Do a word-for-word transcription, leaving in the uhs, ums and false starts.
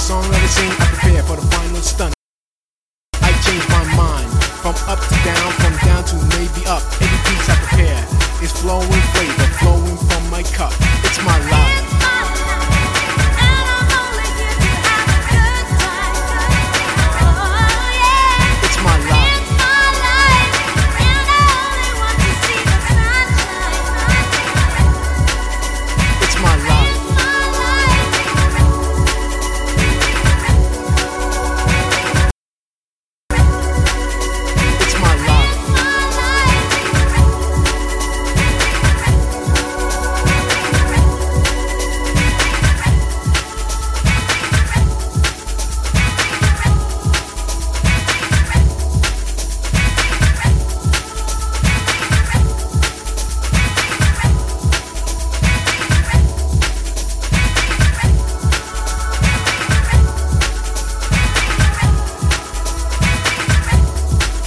song that I sing, I prepare for the final stunt. I change my mind from up to down, from down to maybe up. Every piece I prepare is flowing flavor, flowing from my cup.